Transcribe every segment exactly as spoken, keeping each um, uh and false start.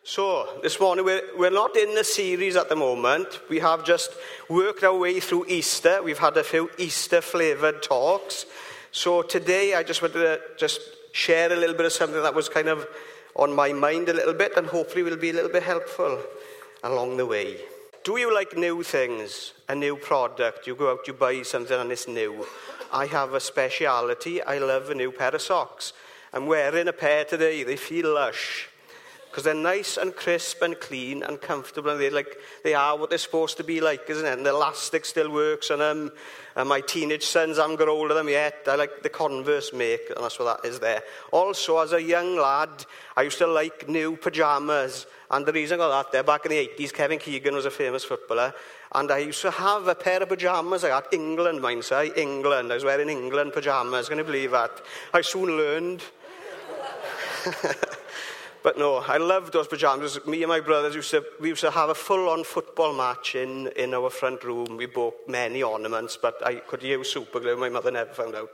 So, this morning, we're, we're not in the series at the moment. We have just worked our way through Easter. We've had a few Easter-flavoured talks. So today, I just wanted to just share a little bit of something that was kind of on my mind a little bit, and hopefully will be a little bit helpful along the way. Do you like new things? A new product? You go out, you buy something and it's new. I have a speciality. I love a new pair of socks. I'm wearing a pair today. They feel lush, because they're nice and crisp and clean and comfortable, and they like they are what they're supposed to be like, isn't it? And the elastic still works on them. And my teenage sons haven't got hold of them yet. I like the Converse make, and that's what that is there. Also, as a young lad, I used to like new pyjamas. And the reason I got that there, back in the eighties, Kevin Keegan was a famous footballer. And I used to have a pair of pyjamas. I had England, mind say, England. I was wearing England pyjamas. Can you believe that? I soon learned. But no, I loved those pyjamas. Me and my brothers used to, we used to have a full-on football match in, in our front room. We bought many ornaments, but I could use super glue. My mother never found out.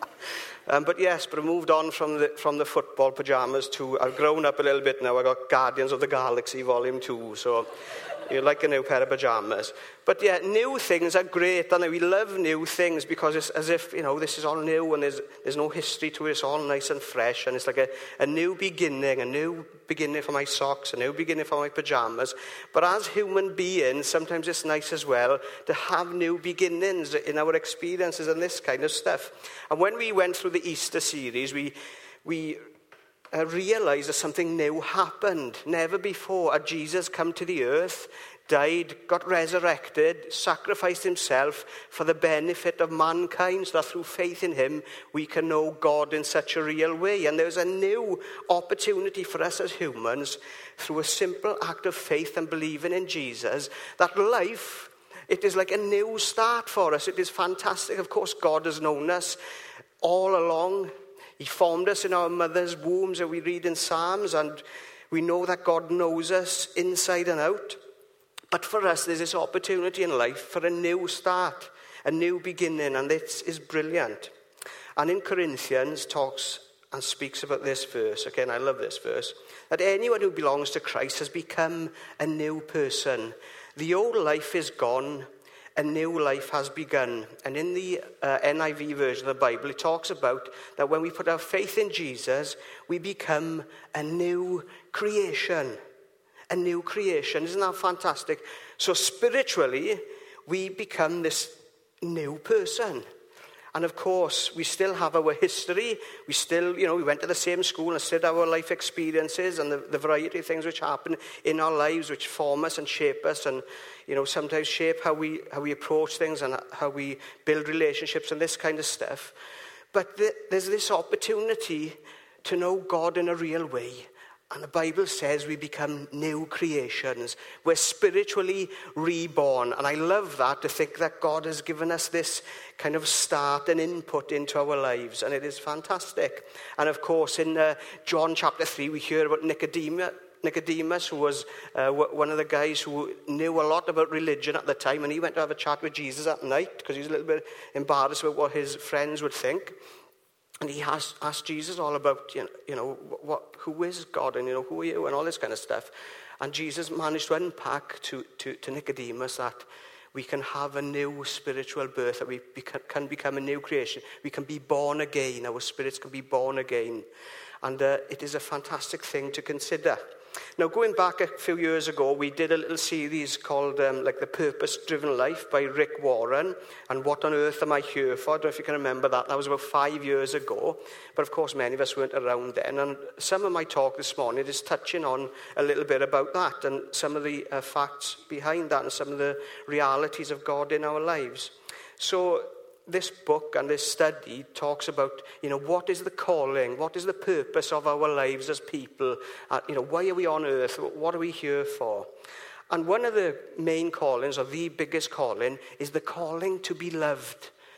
um, but yes, but I moved on from the, from the football pyjamas to, I've grown up a little bit now. I got Guardians of the Galaxy Volume two, so you like a new pair of pyjamas. But yeah, new things are great, and we love new things because it's as if, you know, this is all new and there's there's no history to it. It's all nice and fresh, and it's like a, a new beginning, a new beginning for my socks, a new beginning for my pyjamas. But as human beings, sometimes it's nice as well to have new beginnings in our experiences and this kind of stuff. And when we went through the Easter series, we we uh, realized that something new happened. Never before had Jesus come to the earth, died, got resurrected, sacrificed himself for the benefit of mankind, so that through faith in him we can know God in such a real way. And there's a new opportunity for us as humans, through a simple act of faith and believing in Jesus, that life, it is like a new start for us. It is fantastic. Of course, God has known us all along. He formed us in our mother's wombs, and we read in Psalms, and we know that God knows us inside and out. But for us, there's this opportunity in life for a new start, a new beginning, and this is brilliant. And in Corinthians talks and speaks about this verse, okay, and I love this verse, that anyone who belongs to Christ has become a new person. The old life is gone, a new life has begun. And in the uh, N I V version of the Bible, it talks about that when we put our faith in Jesus, we become a new creation. A new creation. Isn't that fantastic? So spiritually, we become this new person. And of course, we still have our history. We still, you know, we went to the same school and still have our life experiences and the, the variety of things which happen in our lives, which form us and shape us, and, you know, sometimes shape how we how we approach things and how we build relationships and this kind of stuff. But th- there's this opportunity to know God in a real way. And the Bible says we become new creations. We're spiritually reborn. And I love that, to think that God has given us this kind of start and input into our lives. And it is fantastic. And of course, in uh, John chapter three, we hear about Nicodemus, Nicodemus, who was uh, one of the guys who knew a lot about religion at the time. And he went to have a chat with Jesus at night because he was a little bit embarrassed about what his friends would think. And he asked, asked Jesus all about, you know, you know what, who is God, and, you know, who are you, and all this kind of stuff. And Jesus managed to unpack to, to, to Nicodemus that we can have a new spiritual birth, that we beca- can become a new creation. We can be born again. Our spirits can be born again. And uh, it is a fantastic thing to consider. Now, going back a few years ago, we did a little series called um, like The Purpose-Driven Life by Rick Warren, and What on Earth Am I Here For? I don't know if you can remember that. That was about five years ago. But of course, many of us weren't around then. And some of my talk this morning is touching on a little bit about that, and some of the uh, facts behind that, and some of the realities of God in our lives. So this book and this study talks about, you know, what is the calling? What is the purpose of our lives as people? Uh, you know, why are we on earth? What are we here for? And one of the main callings, or the biggest calling, is the calling to be loved.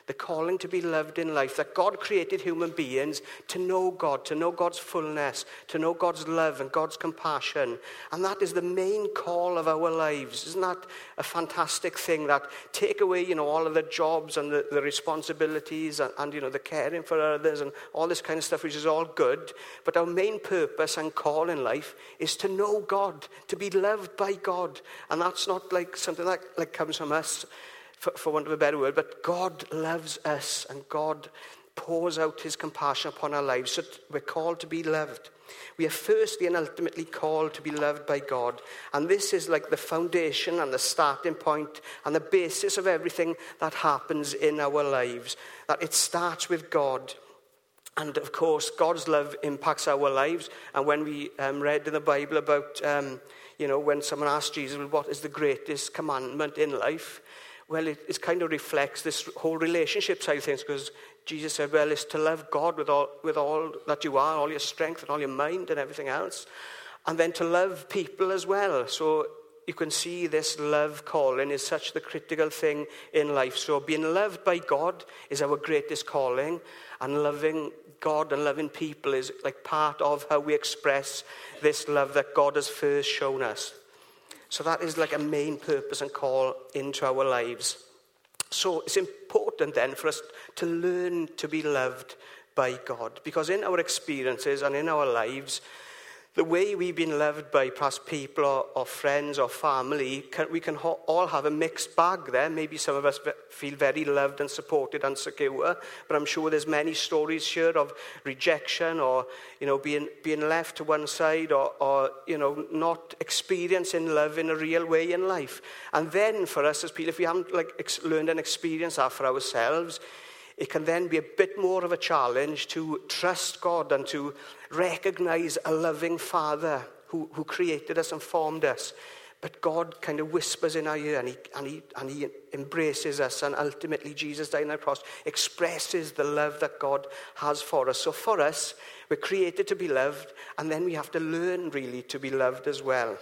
the calling to be loved in life, that God created human beings to know God, to know God's fullness, to know God's love and God's compassion. And that is the main call of our lives. Isn't that a fantastic thing? That take away, you know, all of the jobs and the, the responsibilities and, and, you know, the caring for others and all this kind of stuff, which is all good. But our main purpose and call in life is to know God, to be loved by God. And that's not like something that like comes from us, For, for want of a better word, but God loves us and God pours out his compassion upon our lives. So we're called to be loved. We are firstly and ultimately called to be loved by God. And this is like the foundation and the starting point and the basis of everything that happens in our lives. That it starts with God. And of course, God's love impacts our lives. And when we um, read in the Bible about, um, you know, when someone asked Jesus, well, what is the greatest commandment in life? Well, it, it kind of reflects this whole relationship side of things, because Jesus said, well, it's to love God with all with all that you are, all your strength and all your mind and everything else. And then to love people as well. So you can see this love calling is such the critical thing in life. So being loved by God is our greatest calling. And loving God and loving people is like part of how we express this love that God has first shown us. So that is like a main purpose and call into our lives. So it's important then for us to learn to be loved by God. Because in our experiences and in our lives, the way we've been loved by perhaps people or, or friends or family, can, we can ho- all have a mixed bag there. Maybe some of us feel very loved and supported and secure, but I'm sure there's many stories here of rejection or, you know, being being left to one side or, or, you know, not experiencing love in a real way in life. And then for us as people, if we haven't like ex- learned and experienced that for ourselves, it can then be a bit more of a challenge to trust God and to recognize a loving Father who, who created us and formed us. But God kind of whispers in our ear and he, and, he, and he embraces us. And ultimately, Jesus dying on the cross expresses the love that God has for us. So for us, we're created to be loved. And then we have to learn really to be loved as well.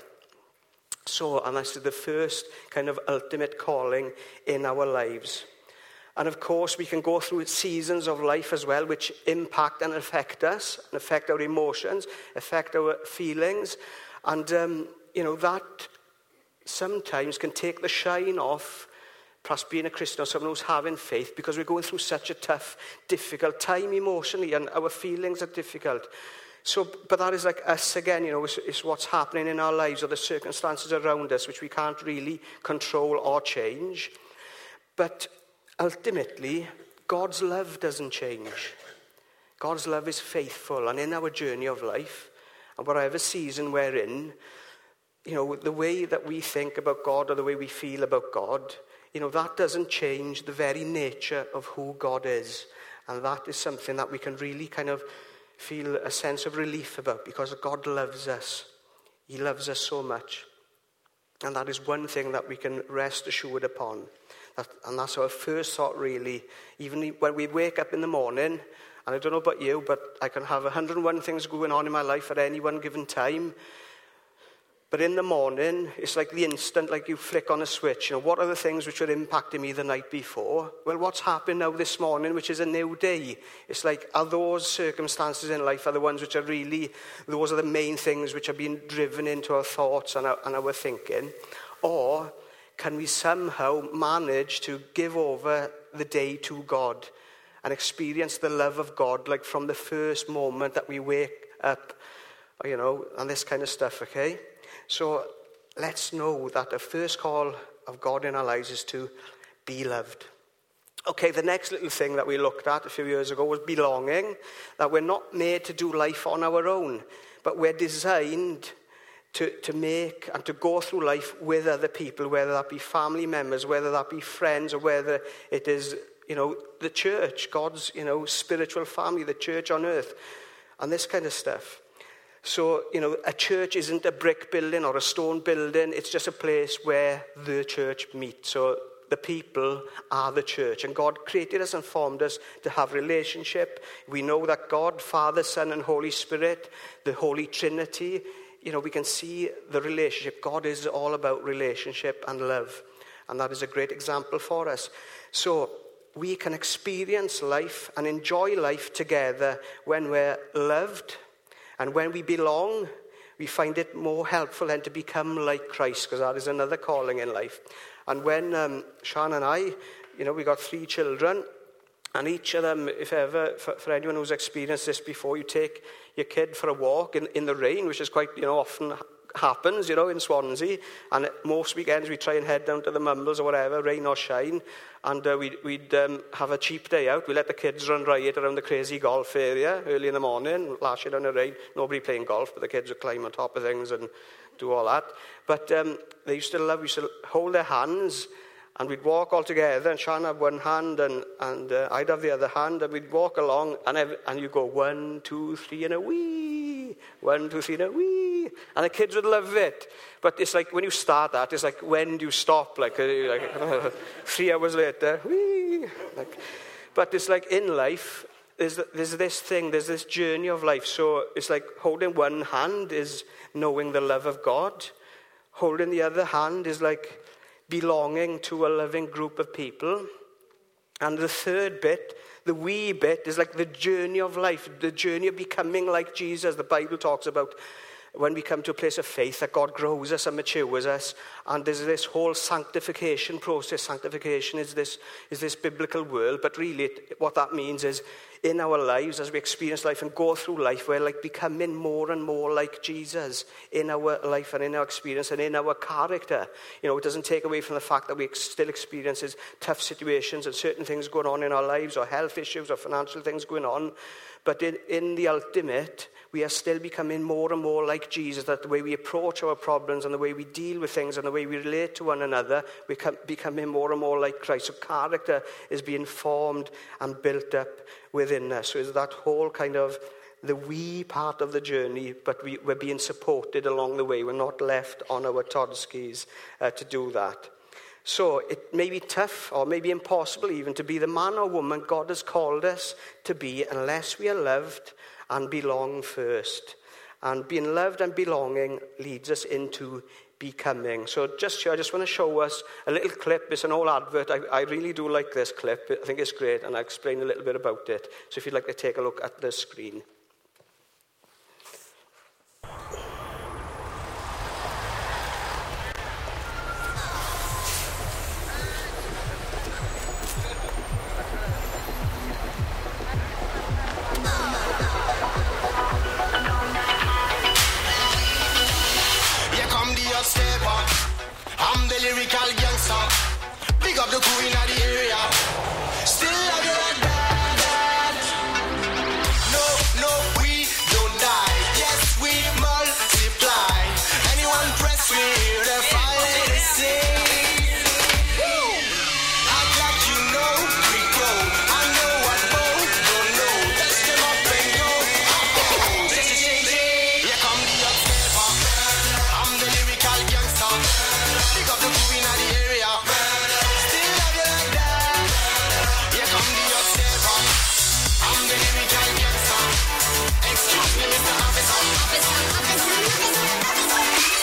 So, and that's the first kind of ultimate calling in our lives. And of course, we can go through seasons of life as well, which impact and affect us, and affect our emotions, affect our feelings. And, um, you know, that sometimes can take the shine off perhaps being a Christian or someone who's having faith, because we're going through such a tough, difficult time emotionally, and our feelings are difficult. So, but that is like us again, you know, it's, it's what's happening in our lives or the circumstances around us, which we can't really control or change. But ultimately, God's love doesn't change. God's love is faithful, and in our journey of life, and whatever season we're in, you know, the way that we think about God or the way we feel about God, you know, that doesn't change the very nature of who God is. And that is something that we can really kind of feel a sense of relief about, because God loves us. He loves us so much. And that is one thing that we can rest assured upon. That, and that's our first thought, really. Even when we wake up in the morning, and I don't know about you, but I can have one hundred and one things going on in my life at any one given time. But in the morning, it's like the instant, like you flick on a switch. You know, what are the things which were impacting me the night before? Well, what's happened now this morning, which is a new day? It's like, are those circumstances in life are the ones which are really, those are the main things which are being driven into our thoughts and our, and our thinking? Or can we somehow manage to give over the day to God and experience the love of God, like from the first moment that we wake up, you know, and this kind of stuff, okay? So let's know that the first call of God in our lives is to be loved. Okay, the next little thing that we looked at a few years ago was belonging, that we're not made to do life on our own, but we're designed to, to make and to go through life with other people, whether that be family members, whether that be friends, or whether it is, you know, the church, God's, you know, spiritual family, the church on earth, and this kind of stuff. So, you know, a church isn't a brick building or a stone building. It's just a place where the church meets. So the people are the church. And God created us and formed us to have relationship. We know that God, Father, Son, and Holy Spirit, the Holy Trinity, you know, we can see the relationship. God is all about relationship and love. And that is a great example for us. So we can experience life and enjoy life together when we're loved and when we belong. We find it more helpful then to become like Christ, because that is another calling in life. And when um, Sian and I, you know, we got three children, and each of them, if ever, for, for anyone who's experienced this before, you take your kid for a walk in, in the rain, which is quite, you know, often happens, you know, in Swansea. And most weekends we try and head down to the Mumbles or whatever, rain or shine. And uh, we'd, we'd um, have a cheap day out. We let the kids run riot around the crazy golf area early in the morning, lash it down the rain. Nobody playing golf, but the kids would climb on top of things and do all that. But um, they used to love, we used to hold their hands, and we'd walk all together, and Sian had one hand, and, and uh, I'd have the other hand, and we'd walk along, and, every, and you go, one, two, three, and a wee. One, two, three, and a wee. And the kids would love it. But it's like, when you start that, it's like, when do you stop? Like, uh, like uh, three hours later, wee. Like, but it's like, in life, there's, there's this thing, there's this journey of life. So it's like, holding one hand is knowing the love of God. Holding the other hand is like belonging to a loving group of people. And the third bit, the wee bit, is like the journey of life, the journey of becoming like Jesus. The Bible talks about when we come to a place of faith that God grows us and matures us, and there's this whole sanctification process. Sanctification is this is this biblical word, but really it, what that means is in our lives, as we experience life and go through life, we're like becoming more and more like Jesus in our life and in our experience and in our character. You know, it doesn't take away from the fact that we still experience tough situations and certain things going on in our lives, or health issues or financial things going on. But in, in the ultimate, we are still becoming more and more like Jesus, that the way we approach our problems and the way we deal with things and the way we relate to one another, we come, becoming more and more like Christ. So character is being formed and built up within us. So it's that whole kind of the wee part of the journey, but we, we're being supported along the way. We're not left on our Todd skis uh, to do that. So it may be tough or maybe impossible even to be the man or woman God has called us to be unless we are loved and belong first. And being loved and belonging leads us into becoming. So just here, I just want to show us a little clip. It's an old advert. I, I really do like this clip. I think it's great, and I'll explain a little bit about it. So if you'd like to take a look at the screen. I'm the lyrical gangster. Big up the crew in the area. Still love you like that. No, no, we don't die. Yes, we multiply. Anyone press me, the fire they sing. I got you know we grow. I know what both don't know. Touch them up and go. Oh, just a shake, shake. Here come the upstepper. I'm the lyrical gangster. Pick up the crew in the area. Still love you like that. Here come the upstepper. I'm the lyrical gangster. Excuse me, Mister Officer. Officer, officer, officer, officer.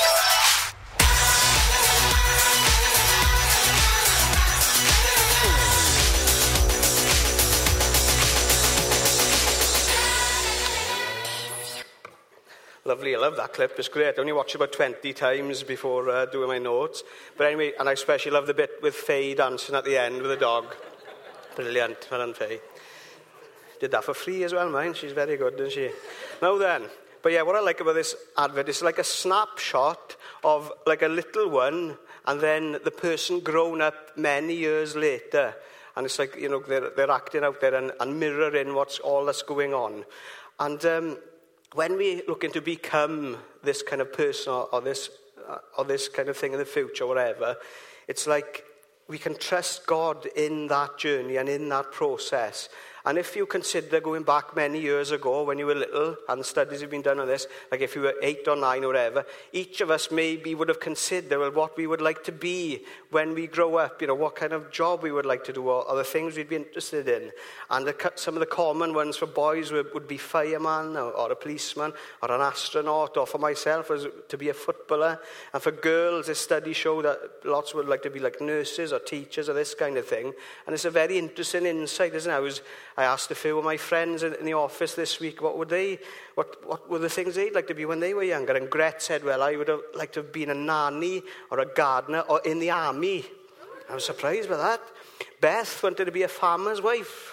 Lovely, I love that clip, it's great. I only watched it about twenty times before uh, doing my notes. But anyway, and I especially love the bit with Faye dancing at the end with the dog. Brilliant, well done, Faye. Did that for free as well, mine. She's very good, isn't she? Now then, but yeah, what I like about this advert is like a snapshot of like a little one, and then the person grown up many years later. And it's like, you know, they're, they're acting out there and, and mirroring what's all that's going on. And um, when we looking to become this kind of person or, or this uh, or this kind of thing in the future, or whatever, it's like we can trust God in that journey and in that process. And if you consider going back many years ago when you were little, and studies have been done on this, like if you were eight or nine or whatever, each of us maybe would have considered well, what we would like to be when we grow up, you know, what kind of job we would like to do, or, or the things we'd be interested in. And the, some of the common ones for boys would, would be fireman, or, or a policeman, or an astronaut, or for myself was to be a footballer. And for girls, the studies show that lots would like to be like nurses or teachers or this kind of thing. And it's a very interesting insight, isn't it? I was I asked a few of my friends in the office this week, what would they, what, what were the things they'd like to be when they were younger? And Gret said, well, I would have liked to have been a nanny or a gardener or in the army. I was surprised by that. Beth wanted to be a farmer's wife.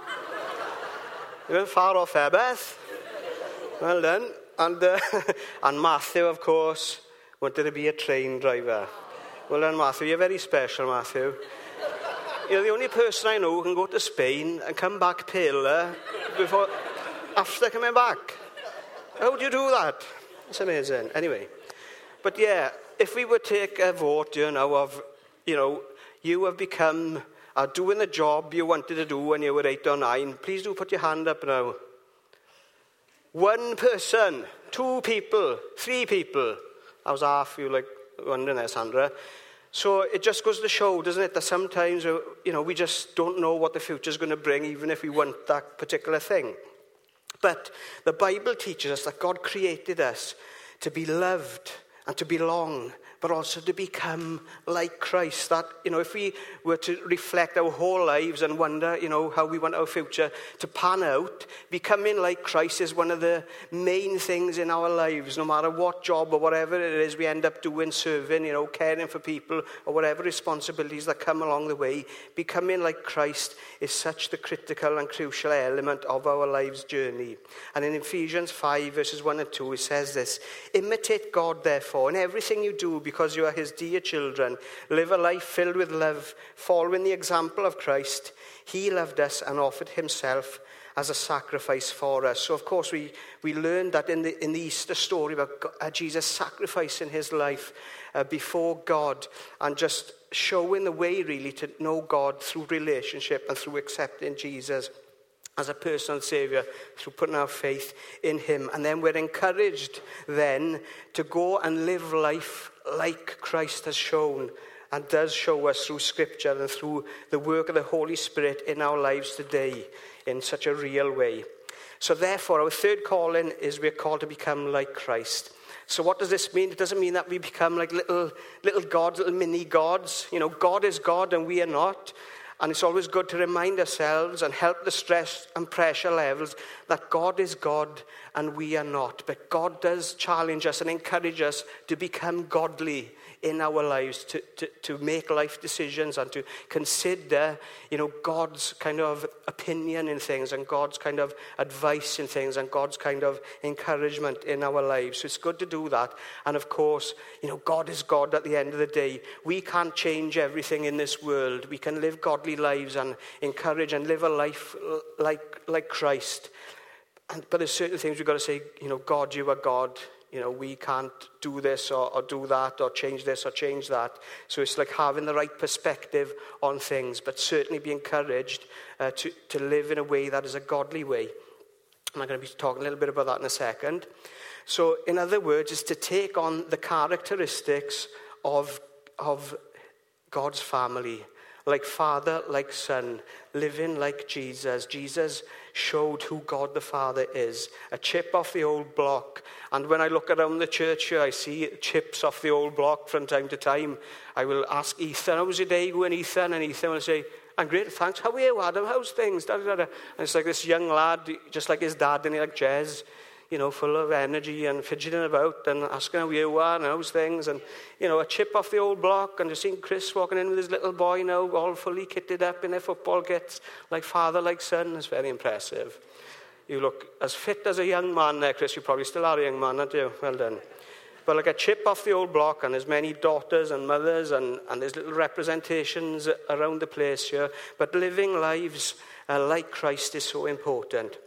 You weren't far off there, Beth. Well done. And, uh, and Matthew, of course, wanted to be a train driver. Well done, Matthew. You're very special, Matthew. You're the only person I know who can go to Spain and come back paler before, after coming back. How do you do that? It's amazing. Anyway, but yeah, if we would take a vote, you know, of, you know, you have become, are doing the job you wanted to do when you were eight or nine, please do put your hand up now. One person, two people, three people. I was half you like wondering there, Sandra. So it just goes to show, doesn't it, that sometimes, you know, we just don't know what the future's going to bring, even if we want that particular thing. But the Bible teaches us that God created us to be loved and to belong, but also to become like Christ. That, you know, if we were to reflect our whole lives and wonder, you know, how we want our future to pan out, becoming like Christ is one of the main things in our lives, no matter what job or whatever it is we end up doing, serving, you know, caring for people, or whatever responsibilities that come along the way. Becoming like Christ is such the critical and crucial element of our life's journey. And in Ephesians five, verses one and two, it says this: imitate God, therefore, in everything you do, because you are his dear children. Live a life filled with love, following the example of Christ. He loved us and offered himself as a sacrifice for us. So, of course, we, we learned that in the, in the Easter story about God, uh, Jesus sacrificing his life uh, before God and just showing the way, really, to know God through relationship and through accepting Jesus as a personal saviour, through putting our faith in him. And then we're encouraged then to go and live life like Christ has shown and does show us through Scripture and through the work of the Holy Spirit in our lives today in such a real way. So therefore, our third calling is we're called to become like Christ. So what does this mean? It doesn't mean that we become like little, little gods, little mini gods. You know, God is God and we are not. And it's always good to remind ourselves and help the stress and pressure levels that God is God and we are not. But God does challenge us and encourage us to become godly in our lives, to, to, to make life decisions and to consider, you know, God's kind of opinion in things and God's kind of advice in things and God's kind of encouragement in our lives. So it's good to do that. And of course, you know, God is God at the end of the day. We can't change everything in this world. We can live godly lives and encourage and live a life like, like Christ. And, but there's certain things we've got to say, you know, God, you are God. You know, we can't do this or, or do that or change this or change that. So it's like having the right perspective on things, but certainly be encouraged uh, to, to live in a way that is a godly way. And I'm going to be talking a little bit about that in a second. So in other words, is to take on the characteristics of, of God's family. Like Father, like Son, living like Jesus. Jesus showed who God the Father is. A chip off the old block. And when I look around the church here, I see chips off the old block from time to time. I will ask Ethan, how's your day going, Ethan? And Ethan will say, I'm great, thanks. How are you, Adam? How's things? Da, da, da. And it's like this young lad, just like his dad, and he like Jez, you know, full of energy and fidgeting about and asking how you are and how's things. And, you know, a chip off the old block. And just seeing Chris walking in with his little boy now, all fully kitted up in their football kits, like father, like son. It's very impressive. You look as fit as a young man there, Chris. You probably still are a young man, aren't you? Well done. But like a chip off the old block, and there's many daughters and mothers, and, and there's little representations around the place here. But living lives uh, like Christ is so important.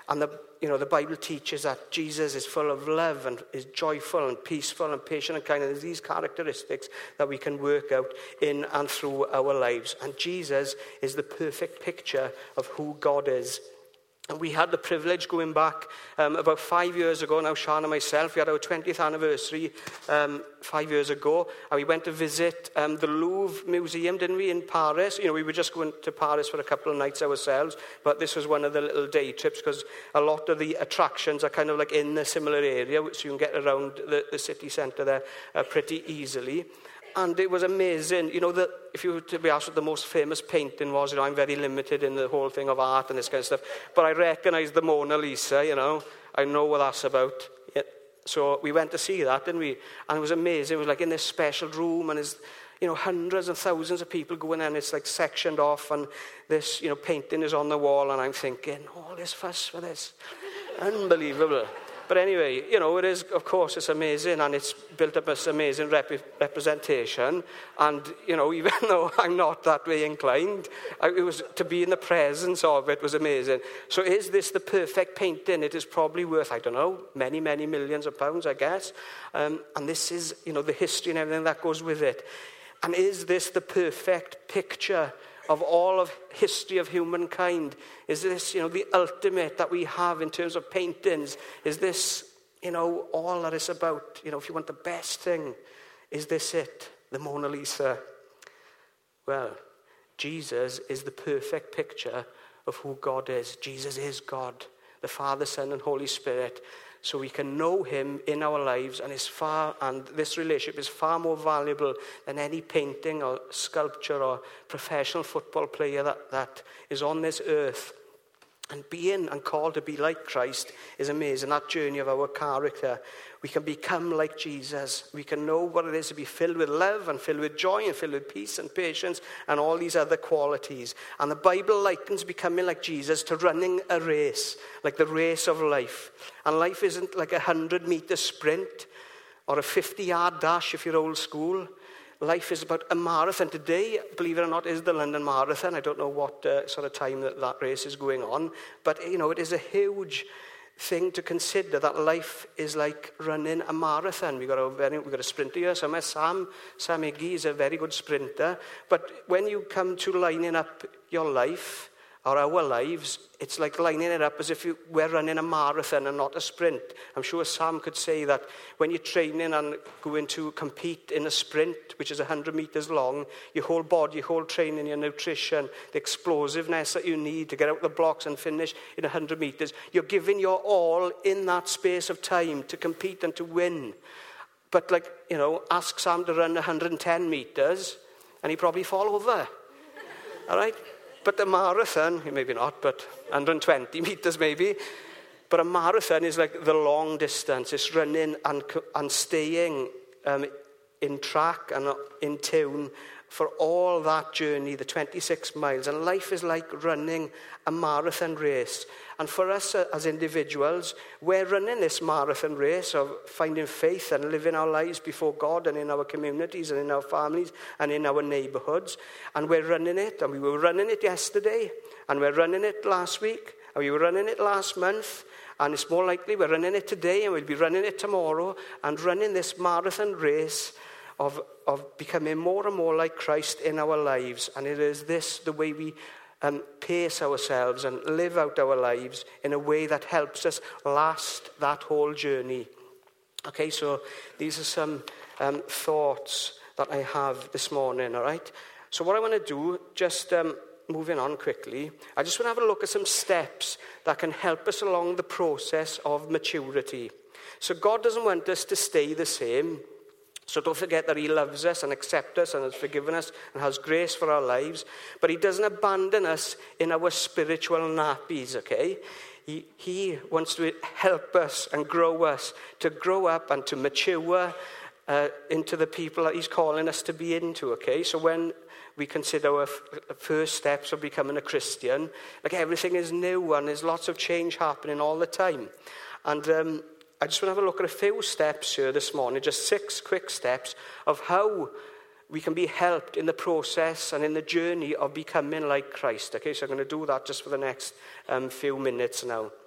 And the, you know, the Bible teaches that Jesus is full of love and is joyful and peaceful and patient and kind. And there's these characteristics that we can work out in and through our lives. And Jesus is the perfect picture of who God is. And we had the privilege going back um, about five years ago now, Sean and myself, we had our twentieth anniversary um, five years ago, and we went to visit um, the Louvre Museum, didn't we, in Paris? You know, we were just going to Paris for a couple of nights ourselves, but this was one of the little day trips because a lot of the attractions are kind of like in the similar area, so you can get around the, the city centre there uh, pretty easily. And it was amazing. You know, the, if you were to be asked what the most famous painting was, you know, I'm very limited in the whole thing of art and this kind of stuff. But I recognise the Mona Lisa, you know. I know what that's about. Yeah. So we went to see that, didn't we? And it was amazing. It was like in this special room, and there's, you know, hundreds and thousands of people going in. It's like sectioned off, and this, you know, painting is on the wall. And I'm thinking, all this fuss for this. Unbelievable. But anyway, you know, it is, of course, it's amazing, and it's built up this amazing rep- representation. And, you know, even though I'm not that way inclined, I, it was to be in the presence of it was amazing. So is this the perfect painting? It is probably worth, I don't know, many, many millions of pounds, I guess. Um, and this is, you know, the history and everything that goes with it. And is this the perfect picture of all of history of humankind? Is this, you know, the ultimate that we have in terms of paintings? Is this, you know, all that it's about? You know, if you want the best thing, is this it? The Mona Lisa? Well, Jesus is the perfect picture of who God is. Jesus is God, the Father, Son, and Holy Spirit. So we can know him in our lives, and it's far, and this relationship is far more valuable than any painting or sculpture or professional football player that, that is on this earth. And being and called to be like Christ is amazing. That journey of our character. We can become like Jesus. We can know what it is to be filled with love and filled with joy and filled with peace and patience and all these other qualities. And the Bible likens becoming like Jesus to running a race, like the race of life. And life isn't like a hundred meter sprint or a fifty yard dash if you're old school. Life is about a marathon. Today, believe it or not, is the London Marathon. I don't know what uh, sort of time that, that race is going on. But, you know, it is a huge thing to consider that life is like running a marathon. We've got a, very, we've got a sprinter here somewhere. Sam, Sam Iggy is a very good sprinter. But when you come to lining up your life, or our lives, it's like lining it up as if you, we're running a marathon and not a sprint. I'm sure Sam could say that when you're training and going to compete in a sprint, which is one hundred meters long, your whole body, your whole training, your nutrition, the explosiveness that you need to get out the blocks and finish in one hundred meters, you're giving your all in that space of time to compete and to win. But like, you know, ask Sam to run one hundred ten meters and he'd probably fall over. All right? But the marathon, maybe not, but one hundred twenty meters maybe. But a marathon is like the long distance. It's running and and staying um, in track and in tune for all that journey, the twenty-six miles. And life is like running a marathon race. And for us as individuals, we're running this marathon race of finding faith and living our lives before God and in our communities and in our families and in our neighborhoods. And we're running it, and we were running it yesterday, and we're running it last week, and we were running it last month, and it's more likely we're running it today, and we'll be running it tomorrow, and running this marathon race of, of becoming more and more like Christ in our lives. And it is this, the way we Um, pace ourselves and live out our lives in a way that helps us last that whole journey. Okay, so these are some um, thoughts that I have this morning, all right? So what I want to do, just um, moving on quickly, I just want to have a look at some steps that can help us along the process of maturity. So God doesn't want us to stay the same. So don't forget that he loves us and accepts us and has forgiven us and has grace for our lives. But he doesn't abandon us in our spiritual nappies, okay? He, he wants to help us and grow us, to grow up and to mature uh, into the people that he's calling us to be into, okay? So when we consider our f- first steps of becoming a Christian, like everything is new and there's lots of change happening all the time. And um I just want to have a look at a few steps here this morning, just six quick steps of how we can be helped in the process and in the journey of becoming like Christ. Okay, so I'm going to do that just for the next um, few minutes now.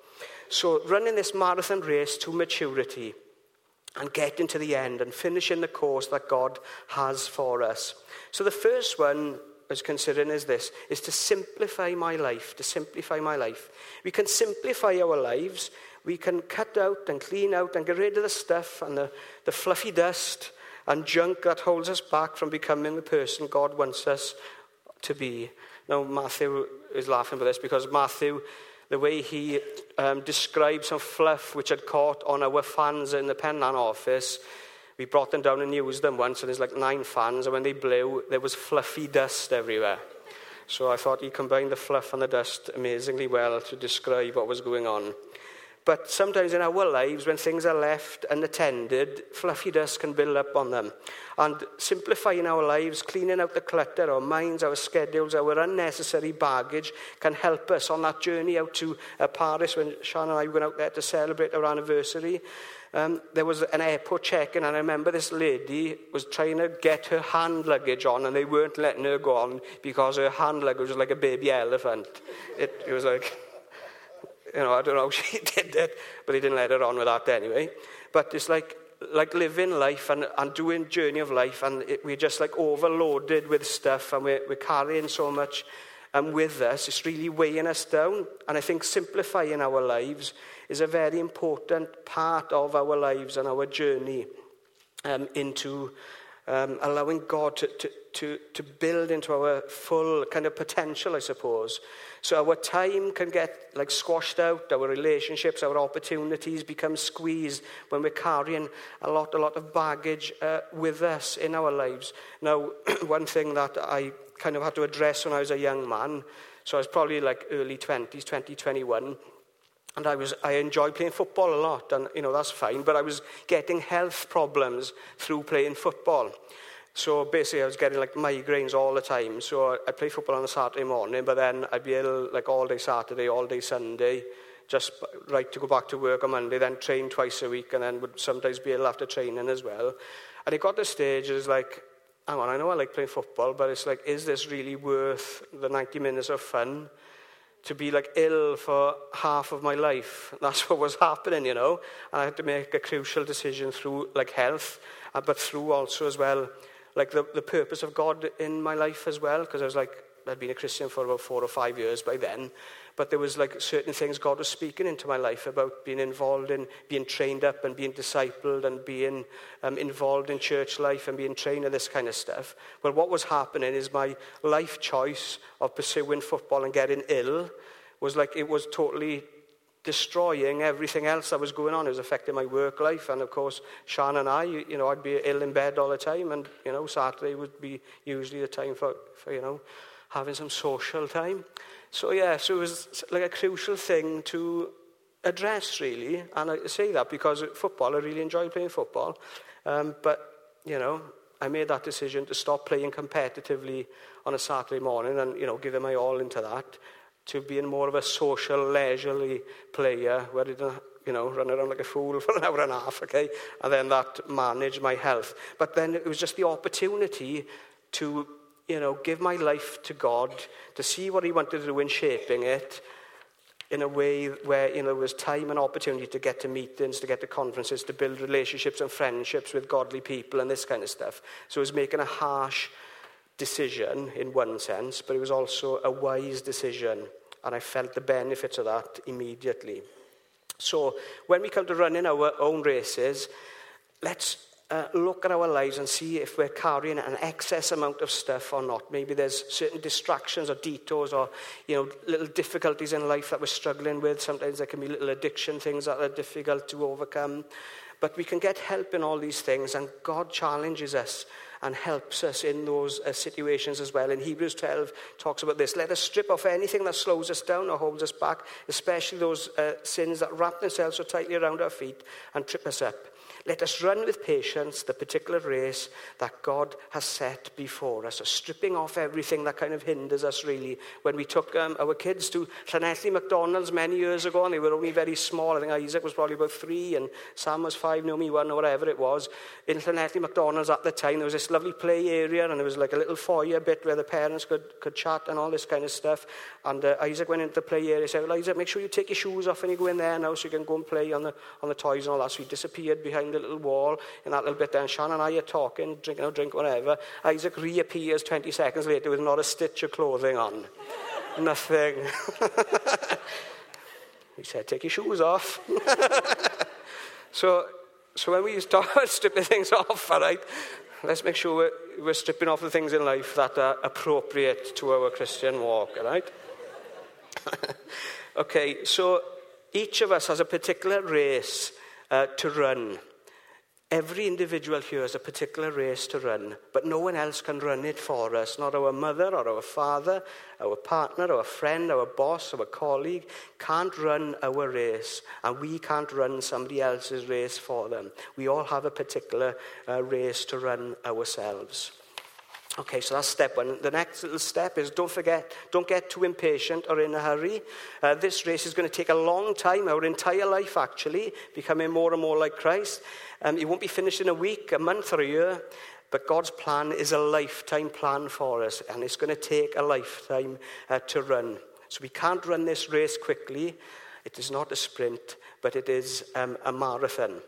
So running this marathon race to maturity and getting to the end and finishing the course that God has for us. So the first one I was considering is this, is to simplify my life, to simplify my life. We can simplify our lives. We can cut out and clean out and get rid of the stuff and the, the fluffy dust and junk that holds us back from becoming the person God wants us to be. Now, Matthew is laughing at this because Matthew, the way he um, described some fluff which had caught on our fans in the Penlan office, we brought them down and used them once, and there's like nine fans, and when they blew, there was fluffy dust everywhere. So I thought he combined the fluff and the dust amazingly well to describe what was going on. But sometimes in our lives, when things are left unattended, fluffy dust can build up on them. And simplifying our lives, cleaning out the clutter, our minds, our schedules, our unnecessary baggage can help us on that journey out to uh, Paris when Sean and I went out there to celebrate our anniversary. Um, there was an airport check-in, and I remember this lady was trying to get her hand luggage on, and they weren't letting her go on because her hand luggage was like a baby elephant. It, it was like, you know, I don't know how she did it, but they didn't let her on with that anyway. But it's like like living life and, and doing journey of life, and it, we're just like overloaded with stuff, and we're, we're carrying so much um, with us. It's really weighing us down. And I think simplifying our lives is a very important part of our lives and our journey um, into um, allowing God to, to, to, to build into our full kind of potential, I suppose. So our time can get like squashed out, our relationships, our opportunities become squeezed when we're carrying a lot, a lot of baggage uh, with us in our lives. Now, one thing that I kind of had to address when I was a young man, so I was probably like early twenties, twenty, twenty-one, and I was I enjoyed playing football a lot, and you know that's fine, but I was getting health problems through playing football. So basically I was getting like migraines all the time. So I'd play football on a Saturday morning, but then I'd be ill like all day Saturday, all day Sunday, just right to go back to work on Monday, then train twice a week, and then would sometimes be ill after training as well. And it got to the stage, it was like, hang on, I know I like playing football, but it's like, is this really worth the ninety minutes of fun? To be like ill for half of my life. That's what was happening, you know. And I had to make a crucial decision through like health, uh, but through also as well, like the, the purpose of God in my life as well, because I was like, I'd been a Christian for about four or five years by then, but there was like certain things God was speaking into my life about being involved in, being trained up and being discipled and being um, involved in church life and being trained in this kind of stuff. Well, what was happening is my life choice of pursuing football and getting ill was like, it was totally destroying everything else that was going on. It was affecting my work life, and of course Sean and I, you, you know, I'd be ill in bed all the time, and you know Saturday would be usually the time for, for you know having some social time. So yeah, so it was like a crucial thing to address really, and I say that because football, I really enjoy playing football, um, but you know I made that decision to stop playing competitively on a Saturday morning and you know giving my all into that, to being more of a social, leisurely player where I didn't, you know, run around like a fool for an hour and a half, okay? And then that managed my health. But then it was just the opportunity to, you know, give my life to God, to see what he wanted to do in shaping it in a way where, you know, there was time and opportunity to get to meetings, to get to conferences, to build relationships and friendships with godly people and this kind of stuff. So it was making a harsh decision in one sense, but it was also a wise decision, and I felt the benefits of that immediately. So when we come to running our own races, let's uh, look at our lives and see if we're carrying an excess amount of stuff or not. Maybe there's certain distractions or detours or, you know, little difficulties in life that we're struggling with. Sometimes there can be little addiction things that are difficult to overcome. But we can get help in all these things, and God challenges us and helps us in those uh, situations as well. In Hebrews twelve talks about this. Let us strip off anything that slows us down or holds us back, especially those uh, sins that wrap themselves so tightly around our feet and trip us up. Let us run with patience the particular race that God has set before us. So stripping off everything that kind of hinders us, really. When we took um, our kids to Llanelli McDonald's many years ago, and they were only very small. I think Isaac was probably about three, and Sam was five, Naomi one, or whatever it was. In Llanelli McDonald's at the time, there was this lovely play area, and there was like a little foyer bit where the parents could, could chat and all this kind of stuff. And uh, Isaac went into the play area and said, well, Isaac, make sure you take your shoes off when you go in there now so you can go and play on the on the toys and all that. So he disappeared behind the little wall in that little bit there. And Shan and I are talking, drinking a drink, whatever. Isaac reappears twenty seconds later with not a stitch of clothing on. Nothing. He said, take your shoes off. so, so when we start stripping things off, all right, let's make sure we're, we're stripping off the things in life that are appropriate to our Christian walk, all right? Okay, so each of us has a particular race uh, to run. Every individual here has a particular race to run, but no one else can run it for us. Not our mother or our father, our partner, our friend, our boss, our colleague can't run our race, and we can't run somebody else's race for them. We all have a particular uh, race to run ourselves. Okay, so that's step one. The next little step is don't forget, don't get too impatient or in a hurry. Uh, this race is going to take a long time, our entire life actually, becoming more and more like Christ. Um, it won't be finished in a week, a month, or a year. But God's plan is a lifetime plan for us, and it's going to take a lifetime uh, to run. So we can't run this race quickly. It is not a sprint, but it is um, a marathon.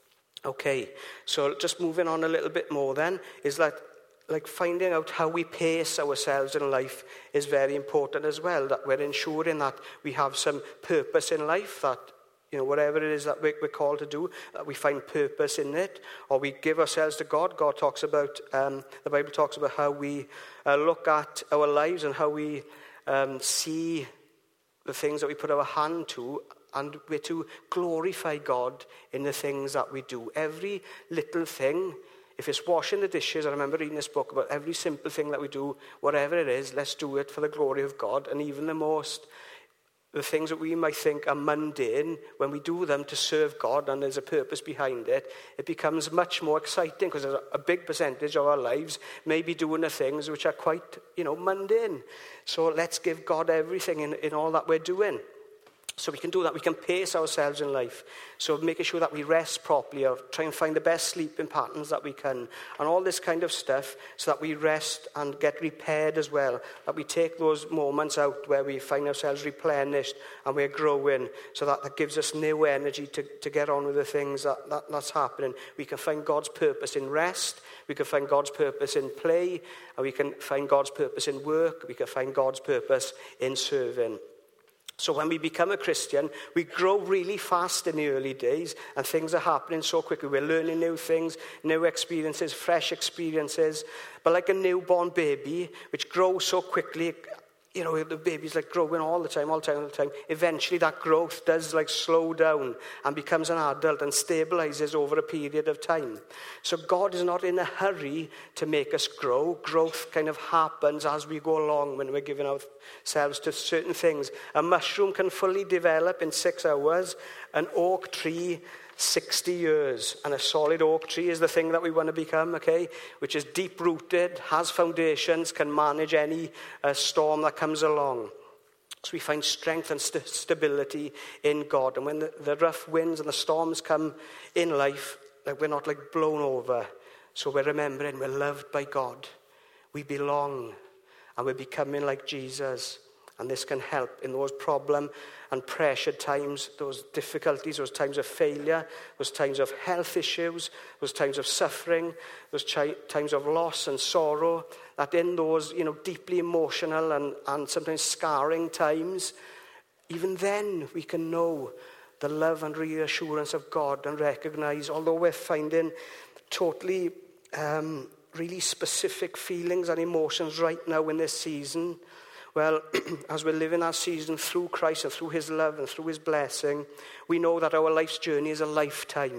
Okay, so just moving on a little bit more then, is that like finding out how we pace ourselves in life is very important as well, that we're ensuring that we have some purpose in life, that, you know, whatever it is that we're called to do, that we find purpose in it, or we give ourselves to God. God talks about, um, the Bible talks about how we uh, look at our lives and how we um, see the things that we put our hand to, and we're to glorify God in the things that we do. Every little thing. If it's washing the dishes, I remember reading this book about every simple thing that we do, whatever it is, let's do it for the glory of God. And even the most, the things that we might think are mundane, when we do them to serve God and there's a purpose behind it, it becomes much more exciting, because there's a big percentage of our lives may be doing the things which are quite, you know, mundane. So let's give God everything in, in all that we're doing. So we can do that. We can pace ourselves in life. So making sure that we rest properly, or try and find the best sleeping patterns that we can, and all this kind of stuff, so that we rest and get repaired as well. That we take those moments out where we find ourselves replenished and we're growing, so that that gives us new energy to, to get on with the things that, that that's happening. We can find God's purpose in rest. We can find God's purpose in play. And we can find God's purpose in work. We can find God's purpose in serving. So when we become a Christian, we grow really fast in the early days, and things are happening so quickly. We're learning new things, new experiences, fresh experiences. But like a newborn baby, which grows so quickly, you know, the baby's like growing all the time, all the time, all the time. Eventually that growth does like slow down and becomes an adult and stabilizes over a period of time. So God is not in a hurry to make us grow. Growth kind of happens as we go along when we're giving ourselves to certain things. A mushroom can fully develop in six hours. An oak tree, sixty years. And a solid oak tree is the thing that we want to become, okay? Which is deep-rooted, has foundations, can manage any uh, storm that comes along. So we find strength and st- stability in God. And when the, the rough winds and the storms come in life, like we're not like blown over. So we're remembering we're loved by God. We belong. And we're becoming like Jesus. And this can help in those problem and pressure times, those difficulties, those times of failure, those times of health issues, those times of suffering, those chi- times of loss and sorrow, that in those, you know, deeply emotional and, and sometimes scarring times, even then we can know the love and reassurance of God and recognize, although we're finding totally um, really specific feelings and emotions right now in this season, well, as we're living our season through Christ and through his love and through his blessing, we know that our life's journey is a lifetime.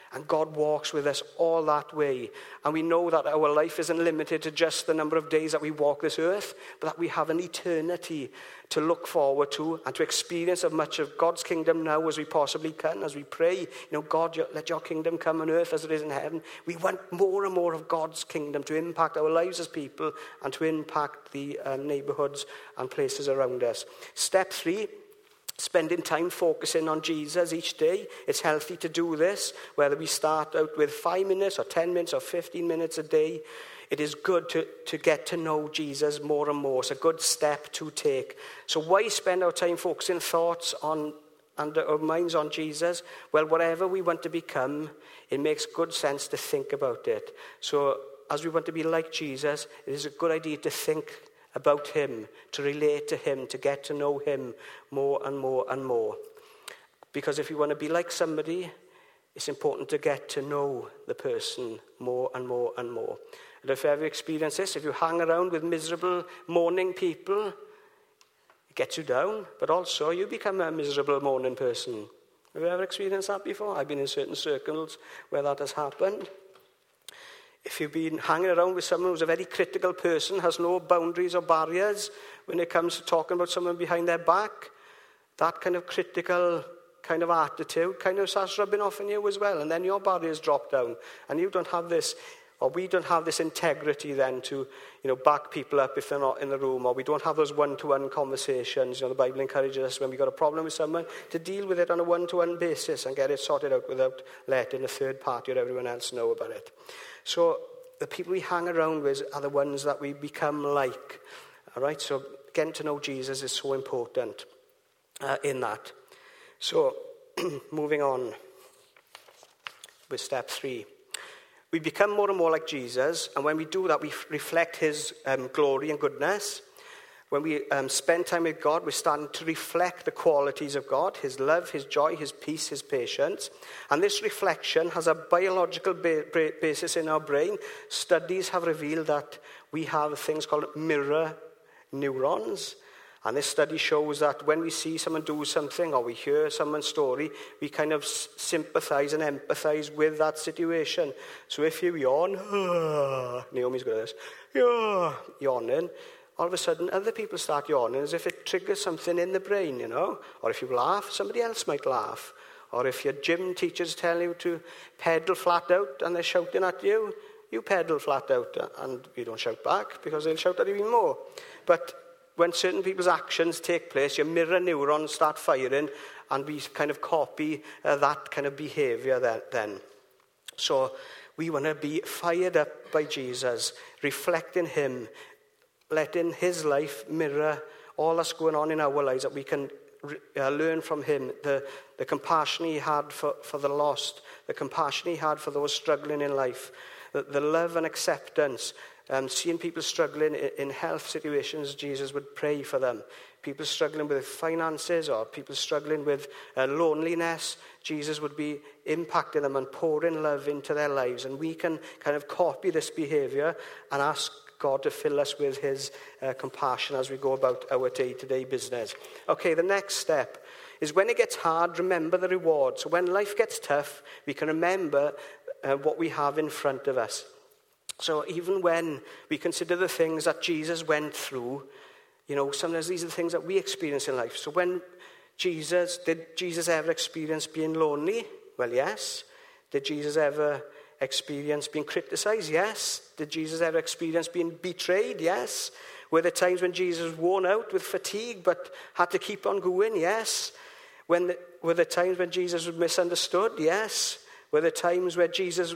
And God walks with us all that way. And we know that our life isn't limited to just the number of days that we walk this earth, but that we have an eternity to look forward to and to experience as much of God's kingdom now as we possibly can. As we pray, you know, God, let your kingdom come on earth as it is in heaven. We want more and more of God's kingdom to impact our lives as people and to impact the um, neighborhoods and places around us. Step three. Spending time focusing on Jesus each day. It's healthy to do this, whether we start out with five minutes or ten minutes or fifteen minutes a day. It is good to, to get to know Jesus more and more. It's a good step to take. So why spend our time focusing thoughts on and our minds on Jesus? Well, whatever we want to become, it makes good sense to think about it. So as we want to be like Jesus, it is a good idea to think about him, to relate to him, to get to know him more and more and more. Because if you want to be like somebody, it's important to get to know the person more and more and more. And if you ever experience this, if you hang around with miserable, mourning people, it gets you down, but also you become a miserable, mourning person. Have you ever experienced that before? I've been in certain circles where that has happened. If you've been hanging around with someone who's a very critical person, has no boundaries or barriers when it comes to talking about someone behind their back, that kind of critical kind of attitude kind of starts rubbing off on you as well. And then your barriers drop down. And you don't have this, or we don't have this integrity then to, you know, back people up if they're not in the room. Or we don't have those one-to-one conversations. You know, the Bible encourages us when we've got a problem with someone to deal with it on a one-to-one basis and get it sorted out without letting a third party or everyone else know about it. So the people we hang around with are the ones that we become like. All right, so getting to know Jesus is so important uh, in that. So moving on with step three. We become more and more like Jesus, and when we do that, we f- reflect his um, glory and goodness. When we um, spend time with God, we're starting to reflect the qualities of God, his love, his joy, his peace, his patience. And this reflection has a biological ba- ba- basis in our brain. Studies have revealed that we have things called mirror neurons. And this study shows that when we see someone do something or we hear someone's story, we kind of s- sympathize and empathize with that situation. So if you yawn, Naomi's good at this, yeah, yawning, all of a sudden other people start yawning as if it triggers something in the brain, you know. Or if you laugh, somebody else might laugh. Or if your gym teacher's telling you to pedal flat out and they're shouting at you, you pedal flat out and you don't shout back because they'll shout at you even more. But when certain people's actions take place, your mirror neurons start firing and we kind of copy uh, that kind of behavior then. So we want to be fired up by Jesus, reflecting him, letting his life mirror all that's going on in our lives, that we can uh, learn from him, the, the compassion he had for, for the lost, the compassion he had for those struggling in life, the, the love and acceptance. Um, seeing people struggling in, in health situations, Jesus would pray for them. People struggling with finances or people struggling with uh, loneliness, Jesus would be impacting them and pouring love into their lives. And we can kind of copy this behavior and ask God to fill us with his uh, compassion as we go about our day-to-day business. Okay, the next step is when it gets hard, remember the reward. So when life gets tough, we can remember uh, what we have in front of us. So even when we consider the things that Jesus went through, you know, sometimes these are the things that we experience in life. So when Jesus, did Jesus ever experience being lonely? Well, yes. Did Jesus ever experience being criticized? Yes. Did Jesus ever experience being betrayed? Yes. Were there times when Jesus was worn out with fatigue but had to keep on going? Yes. When the, were there times when Jesus was misunderstood? Yes. Were there times where Jesus'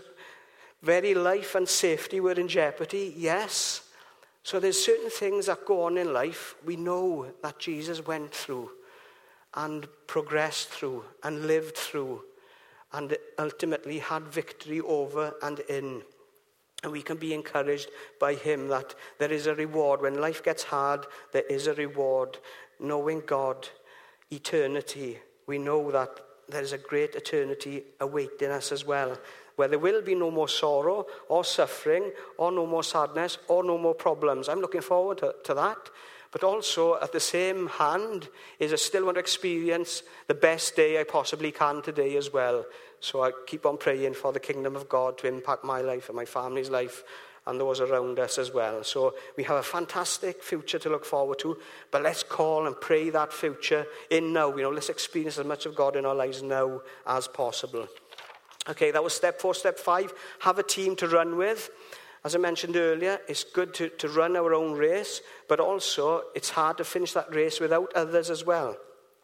very life and safety were in jeopardy? Yes. So there's certain things that go on in life we know that Jesus went through and progressed through and lived through and ultimately had victory over and in. And we can be encouraged by him that there is a reward. When life gets hard, there is a reward. Knowing God, eternity, we know that there is a great eternity awaiting us as well, where there will be no more sorrow or suffering or no more sadness or no more problems. I'm looking forward to, to that. But also, at the same hand, is I still want to experience the best day I possibly can today as well. So I keep on praying for the kingdom of God to impact my life and my family's life and those around us as well. So we have a fantastic future to look forward to, but let's call and pray that future in now. You know, let's experience as much of God in our lives now as possible. Okay, that was step four. Step five, have a team to run with. As I mentioned earlier, it's good to, to run our own race, but also it's hard to finish that race without others as well.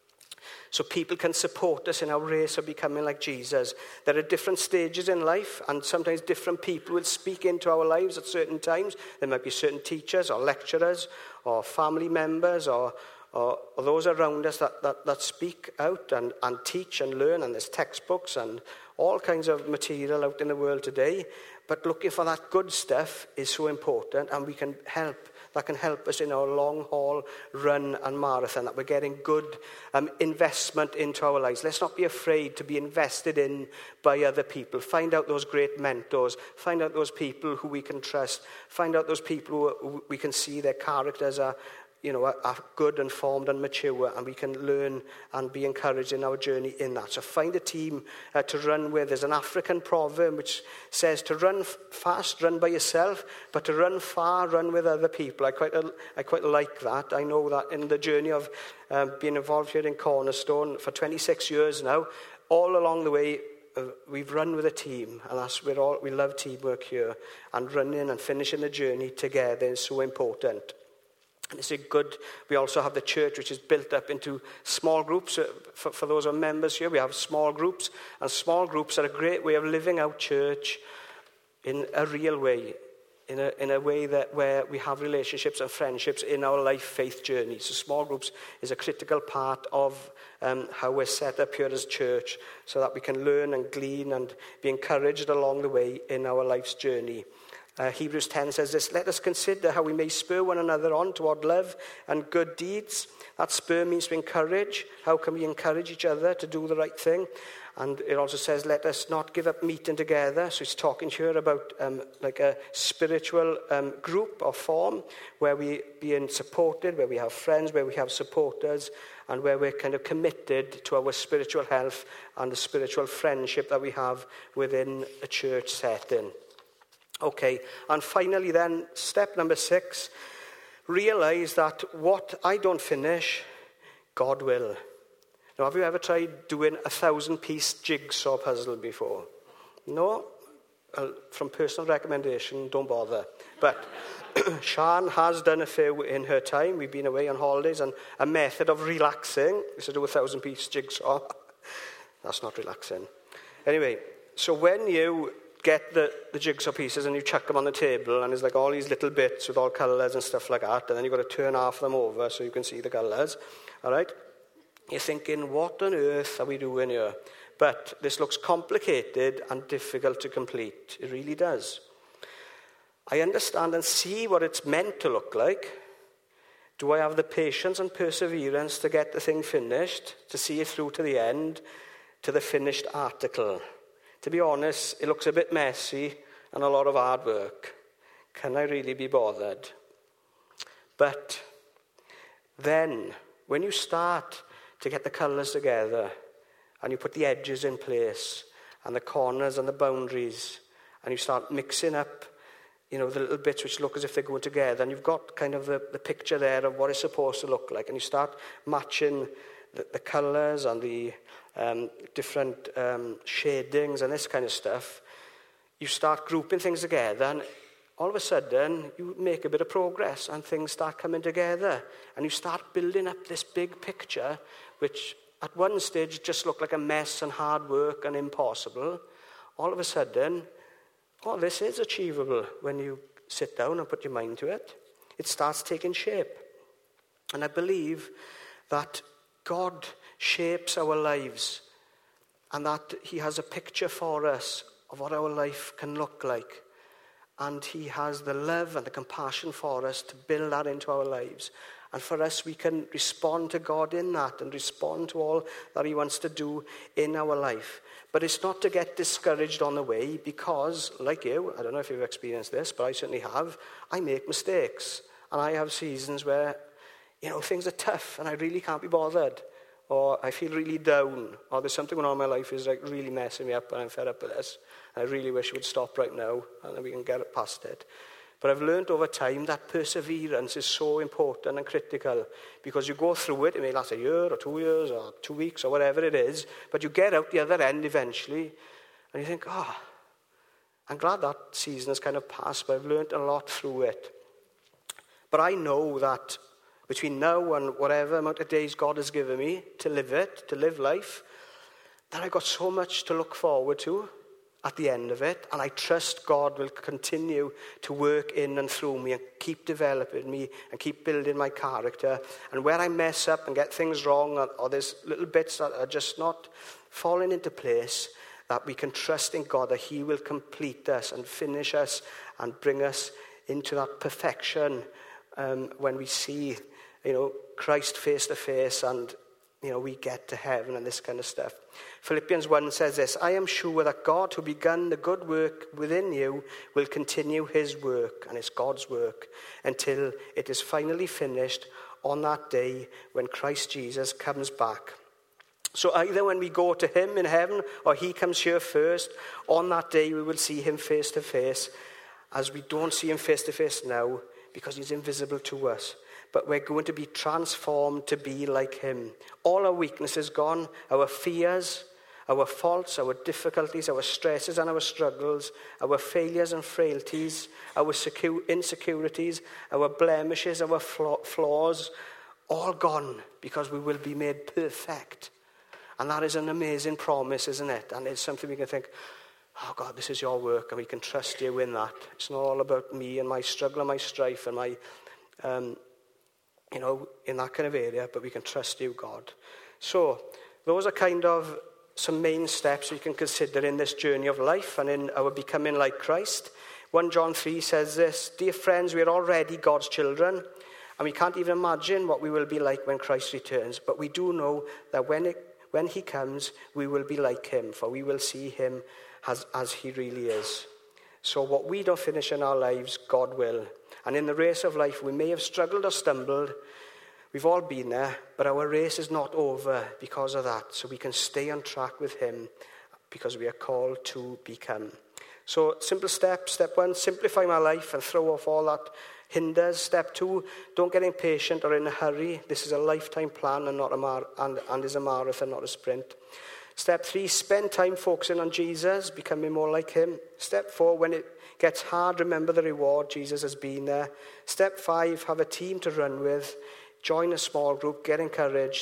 So people can support us in our race of becoming like Jesus. There are different stages in life, and sometimes different people will speak into our lives at certain times. There might be certain teachers or lecturers or family members or, or, or those around us that, that, that speak out and, and teach and learn, and there's textbooks and all kinds of material out in the world today. But looking for that good stuff is so important, and we can help. That can help us in our long haul run and marathon, that we're getting good um, investment into our lives. Let's not be afraid to be invested in by other people. Find out those great mentors. Find out those people who we can trust. Find out those people who we can see their characters are, you know, are good and formed and mature, and we can learn and be encouraged in our journey in that. So find a team uh, to run with. There's an African proverb which says to run fast, run by yourself, but to run far, run with other people. I quite, I quite like that. I know that in the journey of um, being involved here in Cornerstone for twenty-six years now, all along the way, uh, we've run with a team, and that's we're all we love teamwork here, and running and finishing the journey together is so important. And it's a good, we also have the church, which is built up into small groups. For, for those who are members here, we have small groups. And small groups are a great way of living out church in a real way, in a, in a way that where we have relationships and friendships in our life faith journey. So small groups is a critical part of um, how we're set up here as church, so that we can learn and glean and be encouraged along the way in our life's journey. Uh, Hebrews ten says this, let us consider how we may spur one another on toward love and good deeds. That spur means to encourage. How can we encourage each other to do the right thing? And it also says, let us not give up meeting together. So it's talking here about um, like a spiritual um, group or form where we being supported, where we have friends, where we have supporters, and where we're kind of committed to our spiritual health and the spiritual friendship that we have within a church setting. Okay, and finally then, step number six, realize that what I don't finish, God will. Now, have you ever tried doing a thousand-piece jigsaw puzzle before? No? Well, from personal recommendation, don't bother. But Sian has done a few in her time. We've been away on holidays, and a method of relaxing is to do a thousand-piece jigsaw. That's not relaxing. Anyway, so when you get the, the jigsaw pieces and you chuck them on the table, and there's like all these little bits with all colours and stuff like that, and then you've got to turn half of them over so you can see the colours, all right? You're thinking, what on earth are we doing here? But this looks complicated and difficult to complete. It really does. I understand and see what it's meant to look like. Do I have the patience and perseverance to get the thing finished, to see it through to the end, to the finished article? To be honest, it looks a bit messy and a lot of hard work. Can I really be bothered? But then, when you start to get the colours together, and you put the edges in place, and the corners and the boundaries, and you start mixing up, you know, the little bits which look as if they're going together, and you've got kind of the, the picture there of what it's supposed to look like, and you start matching the, the colours and the um, different um, shadings and this kind of stuff, you start grouping things together, and all of a sudden, you make a bit of progress, and things start coming together, and you start building up this big picture, which at one stage just looked like a mess and hard work and impossible. All of a sudden, oh, this is achievable when you sit down and put your mind to it. It starts taking shape. And I believe that God shapes our lives, and that he has a picture for us of what our life can look like. And he has the love and the compassion for us to build that into our lives. And for us, we can respond to God in that and respond to all that he wants to do in our life. But it's not to get discouraged on the way, because, like you, I don't know if you've experienced this, but I certainly have, I make mistakes. And I have seasons where, you know, things are tough and I really can't be bothered. or I feel really down, or there's something going on in my life is like really messing me up and I'm fed up with this. I really wish it would stop right now and then we can get past it. But I've learned over time that perseverance is so important and critical, because you go through it, it may last a year or two years or two weeks or whatever it is, but you get out the other end eventually and you think, oh, I'm glad that season has kind of passed, but I've learned a lot through it. But I know that between now and whatever amount of days God has given me to live it, to live life, that I've got so much to look forward to at the end of it. And I trust God will continue to work in and through me and keep developing me and keep building my character. And where I mess up and get things wrong, or, or there's little bits that are just not falling into place, that we can trust in God that he will complete us and finish us and bring us into that perfection um, when we see, you know, Christ face to face and, you know, we get to heaven and this kind of stuff. Philippians one says this, I am sure that God who begun the good work within you will continue his work, and it's God's work, until it is finally finished on that day when Christ Jesus comes back. So either when we go to him in heaven or he comes here first, on that day we will see him face to face, as we don't see him face to face now because he's invisible to us. But we're going to be transformed to be like him. All our weaknesses gone, our fears, our faults, our difficulties, our stresses and our struggles, our failures and frailties, our insecurities, our blemishes, our flaws, all gone, because we will be made perfect. And that is an amazing promise, isn't it? And it's something we can think, oh God, this is your work, and we can trust you in that. It's not all about me and my struggle and my strife and my... Um, you know, in that kind of area, but we can trust you, God. So, those are kind of some main steps we can consider in this journey of life and in our becoming like Christ. First John three says this, dear friends, we are already God's children, and we can't even imagine what we will be like when Christ returns, but we do know that when it, when he comes, we will be like him, for we will see him as, as he really is. So what we don't finish in our lives, God will. And in the race of life, we may have struggled or stumbled. We've all been there, but our race is not over because of that. So we can stay on track with him because we are called to become. So simple steps. Step one, simplify my life and throw off all that hinders. Step two, don't get impatient or in a hurry. This is a lifetime plan and not a mar- and, and is a marathon, not a sprint. Step three, spend time focusing on Jesus, becoming more like him. Step four, when it gets hard, remember the reward. Jesus has been there. Step five, have a team to run with. Join a small group, get encouraged.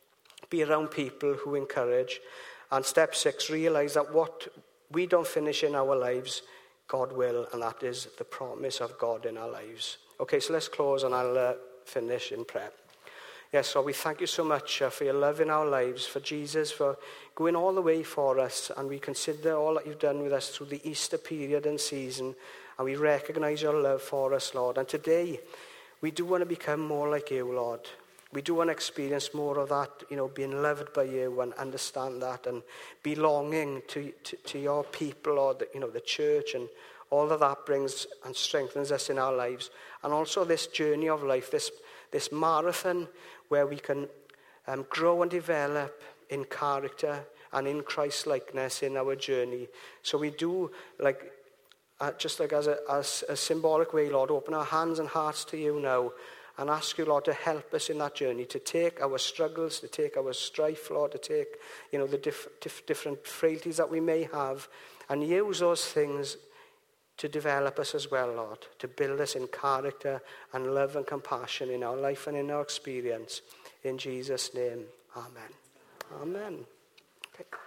Be around people who encourage. And step six, realize that what we don't finish in our lives, God will. And that is the promise of God in our lives. Okay, so let's close and I'll uh, finish in prayer. Yes, Lord, we thank you so much uh, for your love in our lives, for Jesus, for going all the way for us. And we consider all that you've done with us through the Easter period and season. And we recognize your love for us, Lord. And today, we do want to become more like you, Lord. We do want to experience more of that, you know, being loved by you and understand that and belonging to, to, to your people, or the, you know, the church, and all that that brings and strengthens us in our lives. And also this journey of life, this this marathon where we can um, grow and develop in character and in Christ-likeness in our journey. So we do, like, uh, just like as a, as a symbolic way, Lord, open our hands and hearts to you now and ask you, Lord, to help us in that journey, to take our struggles, to take our strife, Lord, to take, you know, the diff- diff- different frailties that we may have, and use those things to develop us as well, Lord, to build us in character and love and compassion in our life and in our experience. In Jesus' name, amen. Amen. Okay.